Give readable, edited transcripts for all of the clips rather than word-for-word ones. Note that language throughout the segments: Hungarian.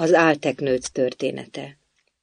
Az álteknőc története.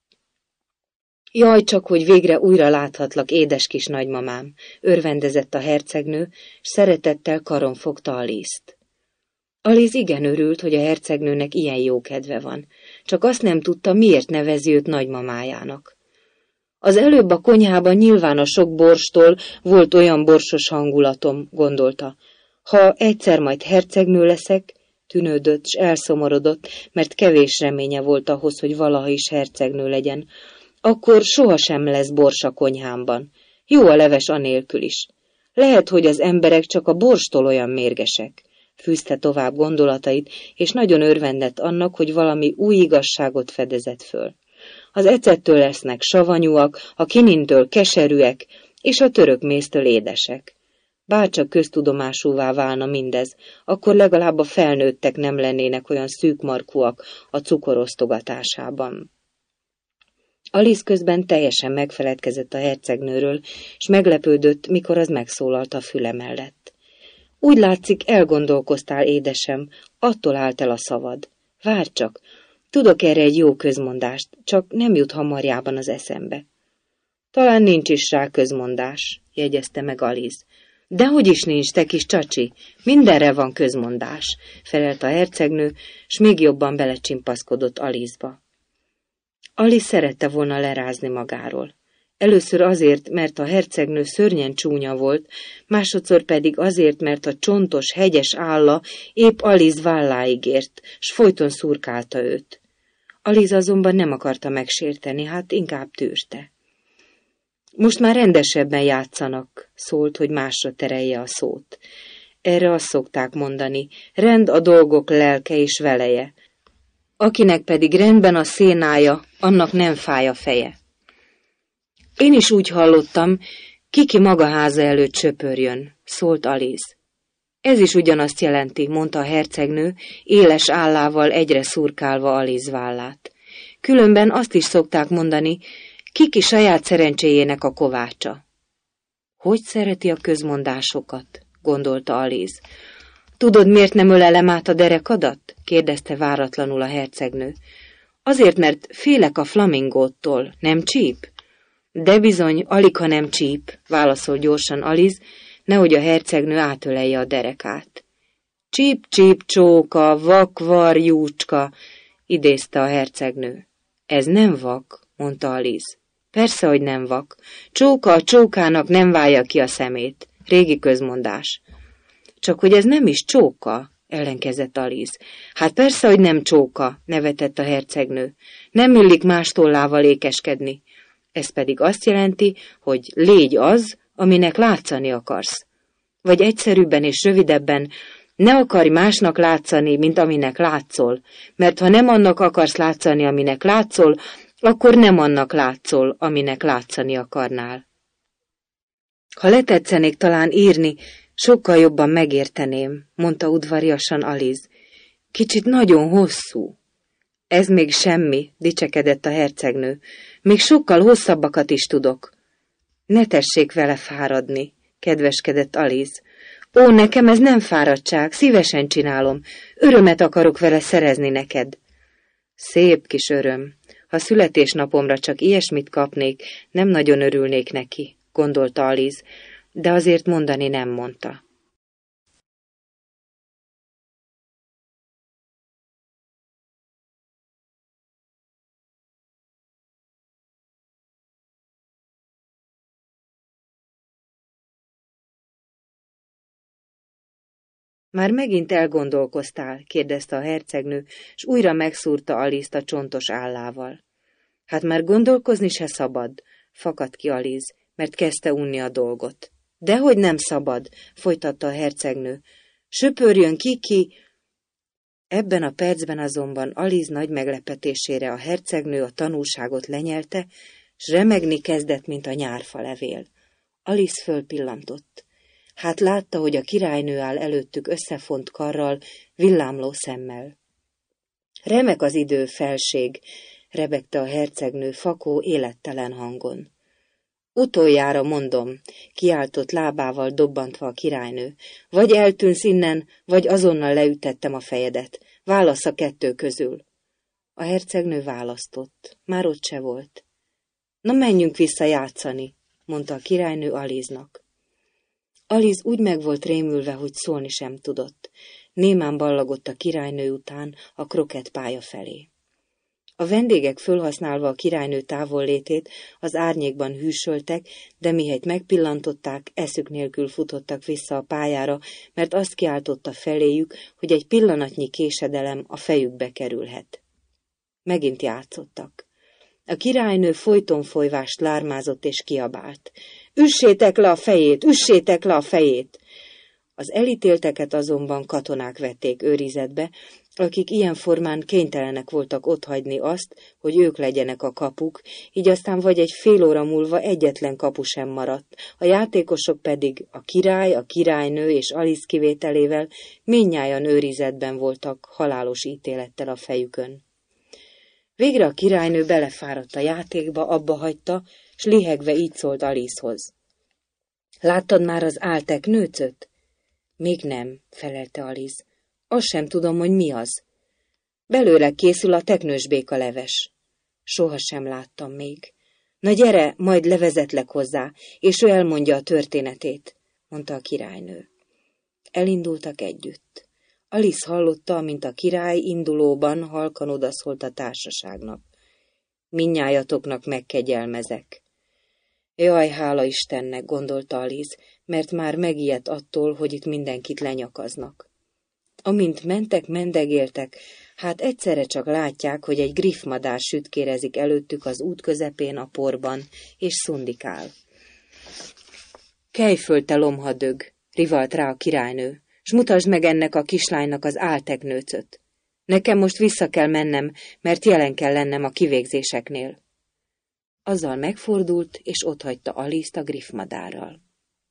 Jaj, csak hogy végre újra láthatlak, édes kis nagymamám, örvendezett a hercegnő, s szeretettel karon fogta Alice-t. Alice igen örült, hogy a hercegnőnek ilyen jó kedve van, csak azt nem tudta, miért nevezi őt nagymamájának. Az előbb a konyhában nyilván a sok borstól volt olyan borsos hangulatom, gondolta. Ha egyszer majd hercegnő leszek, tűnődött, s elszomorodott, mert kevés reménye volt ahhoz, hogy valaha is hercegnő legyen, akkor sohasem lesz bors a konyhámban. Jó a leves anélkül is. Lehet, hogy az emberek csak a borstól olyan mérgesek. Fűzte tovább gondolatait, és nagyon örvendett annak, hogy valami új igazságot fedezett föl. Az ecettől lesznek savanyúak, a kinintől keserűek, és a török méztől édesek. Bárcsak köztudomásúvá válna mindez, akkor legalább a felnőttek nem lennének olyan szűkmarkúak a cukorosztogatásában. Alice közben teljesen megfeledkezett a hercegnőről, és meglepődött, mikor az megszólalt a füle mellett. Úgy látszik, elgondolkoztál, édesem, attól állt el a szavad. Várj csak, tudok erre egy jó közmondást, csak nem jut hamarjában az eszembe. Talán nincs is rá közmondás, jegyezte meg Alice. Dehogy is nincs, te kis csacsi, mindenre van közmondás, felelt a hercegnő, s még jobban belecsimpaszkodott Alice-ba. Alice szerette volna lerázni magáról. Először azért, mert a hercegnő szörnyen csúnya volt, másodszor pedig azért, mert a csontos, hegyes álla épp Alice válláig ért, s folyton szurkálta őt. Alice azonban nem akarta megsérteni, hát inkább tűrte. Most már rendesebben játszanak, szólt, hogy másra terelje a szót. Erre azt szokták mondani, rend a dolgok lelke és veleje. Akinek pedig rendben a szénája, annak nem fáj a feje. Én is úgy hallottam, Kiki maga háza előtt söpörjön, szólt Alice. Ez is ugyanazt jelenti, mondta a hercegnő, éles állával egyre szurkálva Alice vállát. Különben azt is szokták mondani, Kiki saját szerencséjének a kovácsa. Hogy szereti a közmondásokat? Gondolta Alice. Tudod, miért nem ölelem át a derekadat? Kérdezte váratlanul a hercegnő. Azért, mert félek a flamingóttól, nem csíp? De bizony, aligha nem csíp, válaszol gyorsan Alice, nehogy a hercegnő átölelje a derekát. Csíp, csíp, csóka, vak, varjúcska, idézte a hercegnő. Ez nem vak, mondta Alice. Persze, hogy nem vak. Csóka a csókának nem válja ki a szemét. Régi közmondás. Csak hogy ez nem is csóka, ellenkezett Alice. Hát persze, hogy nem csóka, nevetett a hercegnő. Nem illik más tollával ékeskedni. Ez pedig azt jelenti, hogy légy az, aminek látszani akarsz. Vagy egyszerűbben és rövidebben, ne akarj másnak látszani, mint aminek látszol, mert ha nem annak akarsz látszani, aminek látszol, akkor nem annak látszol, aminek látszani akarnál. Ha letetszenék talán írni, sokkal jobban megérteném, mondta udvariasan Alice. Kicsit nagyon hosszú. Ez még semmi, dicsekedett a hercegnő. Még sokkal hosszabbakat is tudok. Ne tessék vele fáradni, kedveskedett Alice. Ó, nekem ez nem fáradtság, szívesen csinálom. Örömet akarok vele szerezni neked. Szép kis öröm. Ha születésnapomra csak ilyesmit kapnék, nem nagyon örülnék neki, gondolta Alice, de azért mondani nem mondta. Már megint elgondolkoztál, kérdezte a hercegnő, s újra megszúrta Alice-t a csontos állával. Hát már gondolkozni se szabad, fakadt ki Alice, mert kezdte unni a dolgot. Dehogy nem szabad, folytatta a hercegnő. Söpörjön Kiki. Ebben a percben azonban Alice nagy meglepetésére a hercegnő a tanúságot lenyelte, s remegni kezdett, mint a nyárfalevél. Alice fölpillantott. Hát látta, hogy a királynő áll előttük összefont karral, villámló szemmel. Remek az idő, felség, rebegte a hercegnő fakó, élettelen hangon. Utoljára mondom, kiáltott lábával dobbantva a királynő, vagy eltűnsz innen, vagy azonnal leütettem a fejedet. Válasz a kettő közül. A hercegnő választott. Már ott se volt. Na, menjünk vissza játszani, mondta a királynő Alice-nak. Alice úgy meg volt rémülve, hogy szólni sem tudott. Némán ballagott a királynő után a krokettpálya felé. A vendégek fölhasználva a királynő távollétét az árnyékban hűsöltek, de mihelyt megpillantották, eszük nélkül futottak vissza a pályára, mert azt kiáltotta feléjük, hogy egy pillanatnyi késedelem a fejükbe kerülhet. Megint játszottak. A királynő folyton folyvást lármázott és kiabált. Üssétek le a fejét! Üssétek le a fejét! Az elítélteket azonban katonák vették őrizetbe, akik ilyen formán kénytelenek voltak otthagyni azt, hogy ők legyenek a kapuk, így aztán vagy egy fél óra múlva egyetlen kapu sem maradt, a játékosok pedig a király, a királynő és Alice kivételével mindnyájan őrizetben voltak halálos ítélettel a fejükön. Végre a királynő belefáradt a játékba, abba hagyta, s lihegve így szólt Alicehoz. Láttad már az álteknőcöt? Még nem, felelte Alice. Azt sem tudom, hogy mi az. Belőle készül a teknősbéka leves. Soha sem láttam még. Na gyere, majd levezetlek hozzá, és ő elmondja a történetét, mondta a királynő. Elindultak együtt. Alice hallotta, mint a király indulóban halkan odaszólt a társaságnak. Mindnyájatoknak megkegyelmezek. Jaj, hála Istennek, gondolta Alice, mert már megijedt attól, hogy itt mindenkit lenyakaznak. Amint mentek, mendegéltek, hát egyszerre csak látják, hogy egy griffmadár sütkérezik előttük az út közepén a porban, és szundikál. Kelj föl, te lomhadög, rivalt rá a királynő, s mutasd meg ennek a kislánynak az álteknőcöt. Nekem most vissza kell mennem, mert jelen kell lennem a kivégzéseknél. Azzal megfordult, és otthagyta Alice-t a griffmadárral.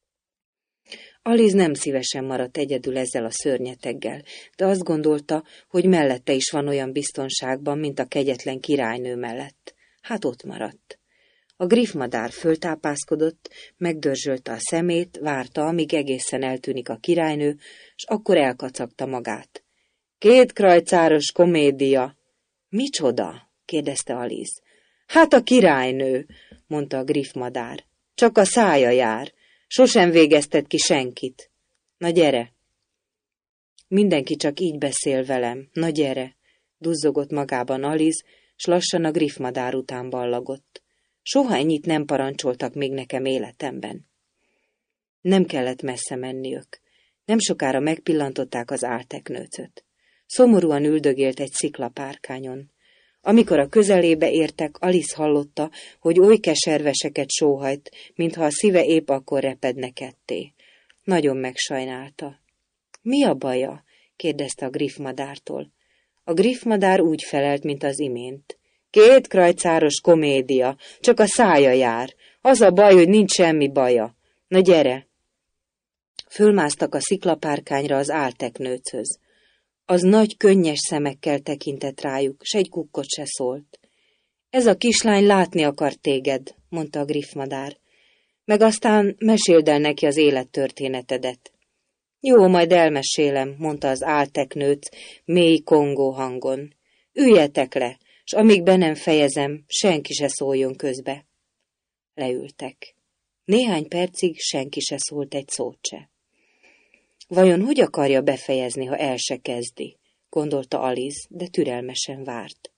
Alice nem szívesen maradt egyedül ezzel a szörnyeteggel, de azt gondolta, hogy mellette is van olyan biztonságban, mint a kegyetlen királynő mellett. Hát ott maradt. A griffmadár föltápászkodott, megdörzsölte a szemét, várta, amíg egészen eltűnik a királynő, s akkor elkacagta magát. 2 krajcáros komédia. Micsoda? kérdezte Alice. Hát a királynő, mondta a griffmadár. Csak a szája jár. Sosem végeztet ki senkit. Na gyere! Mindenki csak így beszél velem. Na gyere! Duzzogott magában Alice, s lassan a griffmadár után ballagott. Soha ennyit nem parancsoltak még nekem életemben. Nem kellett messze menniük. Nem sokára megpillantották az álteknőcöt. Szomorúan üldögélt egy sziklapárkányon. Amikor a közelébe értek, Alice hallotta, hogy oly keserveseket sóhajt, mintha a szíve épp akkor repedne ketté. Nagyon megsajnálta. Mi a baja? kérdezte a griffmadártól. A griffmadár úgy felelt, mint az imént. 2 krajcáros komédia, csak a szája jár. Az a baj, hogy nincs semmi baja. Na gyere! Fölmásztak a sziklapárkányra az álteknőchöz. Az nagy, könnyes szemekkel tekintett rájuk, s egy kukkot se szólt. Ez a kislány látni akar téged, mondta a griffmadár. Meg aztán meséld el neki az élettörténetedet. Jó, majd elmesélem, mondta az álteknőc mély kongó hangon. Üljetek le, s amíg be nem fejezem, senki se szóljon közbe. Leültek. Néhány percig senki se szólt egy szót se. Vajon hogy akarja befejezni, ha el se kezdi? Gondolta Alice, de türelmesen várt.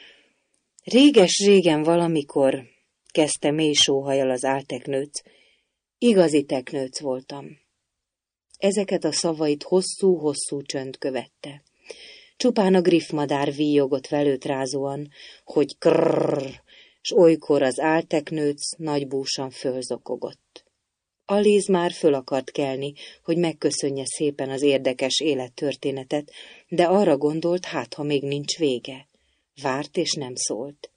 Réges-régen valamikor, kezdte mély sóhajjal az álteknőc, igazi teknőc voltam. Ezeket a szavait hosszú-hosszú csönd követte. Csupán a griffmadár víjogott velőtrázóan, hogy krrrr, s olykor az álteknőc nagybúsan fölzokogott. Alice már föl akart kelni, hogy megköszönje szépen az érdekes élettörténetet, de arra gondolt, hát ha még nincs vége. Várt és nem szólt.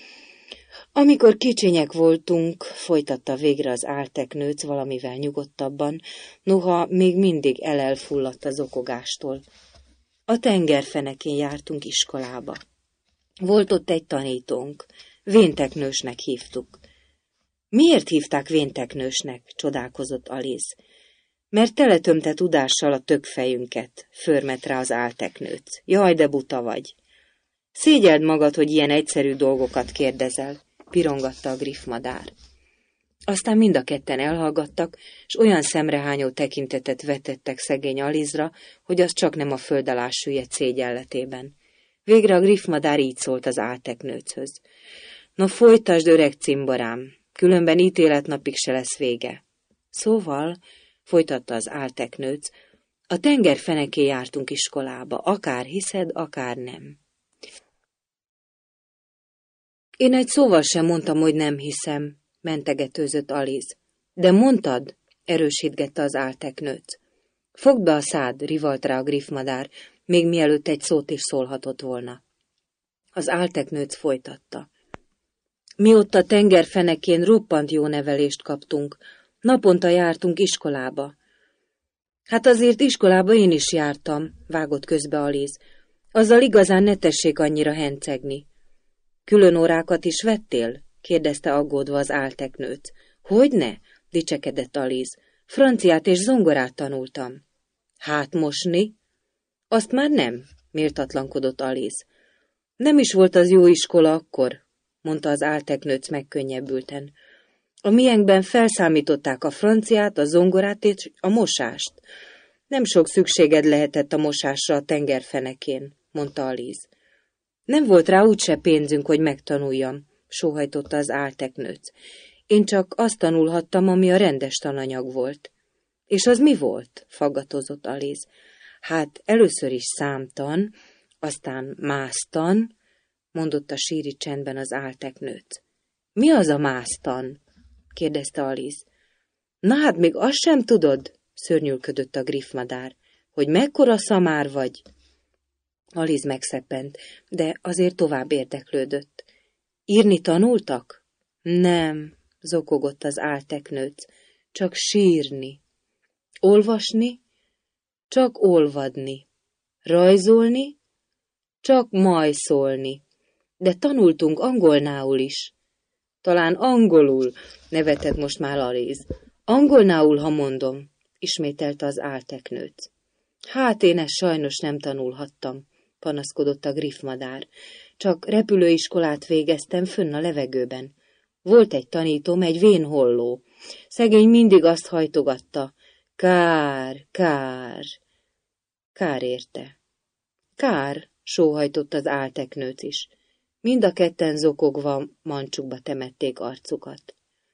Amikor kicsinyek voltunk, folytatta végre az álteknőc valamivel nyugodtabban, noha még mindig elfulladt az okogástól. A tengerfenekén jártunk iskolába. Volt ott egy tanítónk, vénteknősnek hívtuk. Miért hívták vénteknősnek? Csodálkozott Alice. Mert teletömte tudással a tökfejünket, förmet rá az álteknőc. Jaj, de buta vagy. Szégyeld magad, hogy ilyen egyszerű dolgokat kérdezel, pirongatta a griffmadár. Aztán mind a ketten elhallgattak, s olyan szemrehányó tekintetet vetettek szegény Alizra, hogy az csak nem a föld alá süllyedt szégyelletében. Végre a griffmadár így szólt az álteknőchöz. No, folytasd, öreg cimborám, különben ítéletnapig se lesz vége. Szóval, folytatta az álteknőc, a tenger fenekén jártunk iskolába, akár hiszed, akár nem. Én egy szóval sem mondtam, hogy nem hiszem, mentegetőzött Aliz. De mondtad, erősítgette az álteknőc. Fogd be a szád, rivalt rá a griffmadár, még mielőtt egy szót is szólhatott volna. Az álteknőc folytatta. Mi ott a tenger fenekén roppant jó nevelést kaptunk, naponta jártunk iskolába. Hát azért iskolába én is jártam, vágott közbe Aliz. Azzal igazán ne tessék annyira hencegni. Külön órákat is vettél? Kérdezte aggódva az álteknőc. Hogyne? Dicsekedett Aliz. Franciát és zongorát tanultam. Hát mosni? Azt már nem, méltatlankodott Aliz. Nem is volt az jó iskola akkor, mondta az álteknőc megkönnyebbülten. A miénkben felszámították a franciát, a zongorát és a mosást. Nem sok szükséged lehetett a mosásra a tengerfenekén, mondta Aliz. Nem volt rá úgyse pénzünk, hogy megtanuljam, sóhajtotta az álteknőc. Én csak azt tanulhattam, ami a rendes tananyag volt. És az mi volt? Faggatozott Aliz. Hát először is számtan, aztán másztan, mondotta síri csendben az álteknőc. Mi az a másztan? kérdezte Aliz. Na hát még azt sem tudod? Szörnyűködött a griffmadár. Hogy mekkora szamár vagy? Aliz megszeppent, de azért tovább érdeklődött. Írni tanultak? Nem, zokogott az álteknőc, csak sírni. Olvasni? Csak olvadni. Rajzolni? Csak majszolni. De tanultunk angolnául is. Talán angolul, nevetett most már Aliz. Angolnául, ha mondom, ismételte az álteknőc. Hát én ezt sajnos nem tanulhattam, panaszkodott a griffmadár. Csak repülőiskolát végeztem fönn a levegőben. Volt egy tanítóm, egy vénholló. Szegény mindig azt hajtogatta. Kár, kár. Kár érte. Kár, sóhajtott az álteknőc is. Mind a ketten zokogva mancsukba temették arcukat.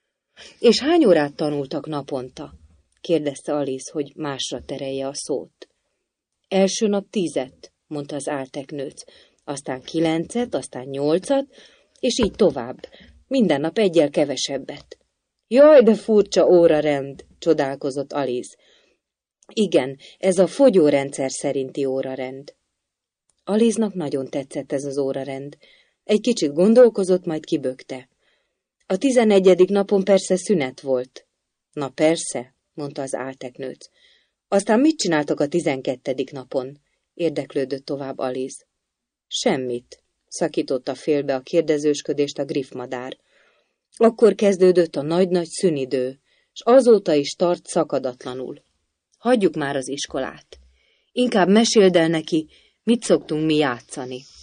És hány órát tanultak naponta? kérdezte Aliz, hogy másra terelje a szót. Első nap 10, mondta az álteknőc, aztán 9, aztán 8, és így tovább. Minden nap egyel kevesebbet. Jaj, de furcsa órarend, csodálkozott Aliz. Igen, ez a fogyórendszer szerinti órarend. Aliznak nagyon tetszett ez az órarend. Egy kicsit gondolkozott, majd kibökte. A 11. napon persze szünet volt. Na persze, mondta az álteknőc. Aztán mit csináltak a 12. napon? Érdeklődött tovább Aliz. Semmit, szakította félbe a kérdezősködést a griffmadár. Akkor kezdődött a nagy-nagy szünidő, s azóta is tart szakadatlanul. Hagyjuk már az iskolát. Inkább meséld el neki, mit szoktunk mi játszani.